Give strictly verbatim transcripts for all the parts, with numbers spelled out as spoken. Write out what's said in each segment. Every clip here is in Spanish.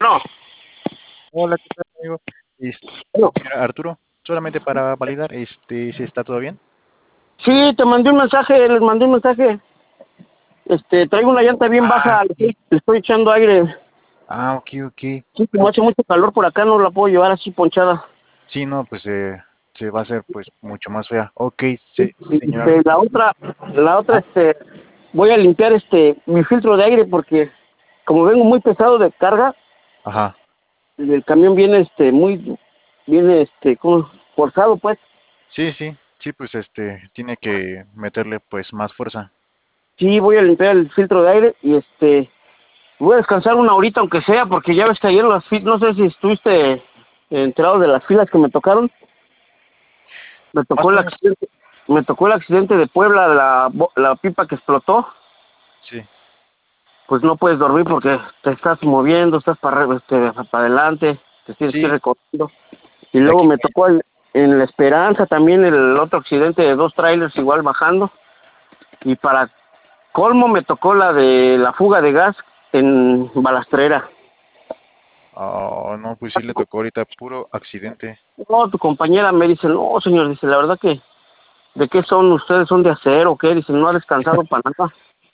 No, Hola, ¿qué tal, amigo? Este, no. señor Arturo, solamente para validar, este, si está todo bien. Sí, te mandé un mensaje, les mandé un mensaje. Este, traigo una llanta bien Ah, baja, le sí. estoy, le estoy echando aire. Ah, ok, ok. Sí, como No, hace pues, mucho calor por acá, no la puedo llevar así ponchada. sí, no, pues eh, se va a hacer pues mucho más fea. Ok, Sí, se- señor Este, Arturo. la otra, la otra, Ah, este, voy a limpiar este, mi filtro de aire porque como vengo muy pesado de carga, ajá. el camión viene, este, muy, viene, este, como forzado, pues. Sí, sí, sí, pues este, tiene que meterle pues más fuerza. Sí, voy a limpiar el filtro de aire y este, voy a descansar una horita aunque sea porque ya ves que ayer las, fi- no sé si estuviste enterado de las filas que me tocaron. Me Más tocó o el menos, accidente, me tocó el accidente de Puebla, la, bo- la pipa que explotó. sí. Pues no puedes dormir porque te estás moviendo, estás para, este, para adelante, te tienes que ir Sí, recorriendo. Y luego aquí, me tocó el- en La Esperanza también el otro accidente de dos trailers igual bajando. Y para colmo me tocó la de la fuga de gas en Balastrera. oh, no, pues sí le tocó ahorita puro accidente. No, tu compañera me dice, no señor, dice, la verdad que, ¿de qué son ustedes? ¿Son de acero o qué? Dice, no ha descansado para nada.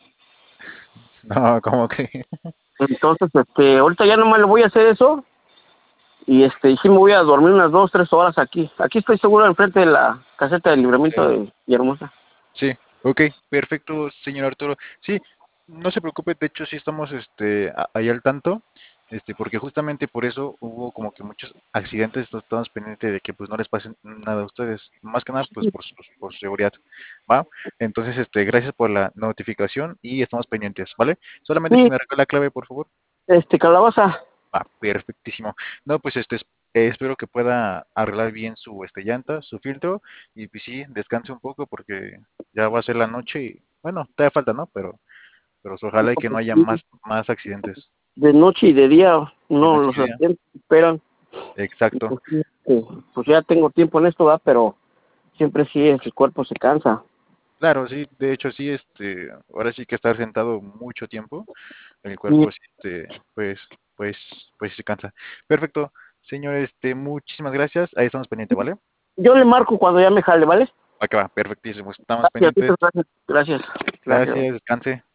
No, como que, Entonces, este, ahorita ya nomás le voy a hacer eso y este, y sí me voy a dormir unas dos, tres horas aquí. Aquí estoy seguro enfrente de la caseta de libramiento sí. de Villahermosa. Sí, ok, perfecto, señor Arturo. Sí, no se preocupe, de hecho sí estamos este, a- ahí al tanto, este, porque justamente por eso hubo como que muchos accidentes, entonces estamos pendientes de que pues no les pase nada a ustedes, más que nada pues por su, por su seguridad, ¿va? Entonces, este, gracias por la notificación y estamos pendientes, ¿vale? Solamente si Sí, me regala la clave, por favor. este, calabaza. Va, perfectísimo. No, pues este, es- eh, espero que pueda arreglar bien su este llanta, su filtro, y pues sí, descanse un poco porque ya va a ser la noche y bueno, todavía falta, ¿no? Pero, pero ojalá y que no haya más, más accidentes De noche y de día, de no, noche los y día. accidentes esperan. Y Exacto. pues, sí, este, pues ya tengo tiempo en esto, ¿va? Pero siempre sí, el cuerpo se cansa. Claro, sí, de hecho sí, este, ahora sí que estar sentado mucho tiempo, el Y cuerpo, sí, este, pues, pues, pues sí se cansa. Perfecto, señor, este, muchísimas gracias. Ahí estamos pendientes, ¿vale? yo le marco cuando ya me jale, ¿vale? Acá va, perfectísimo. Estamos Gracias, pendientes. muchas gracias. Gracias. Gracias. Gracias, descanse.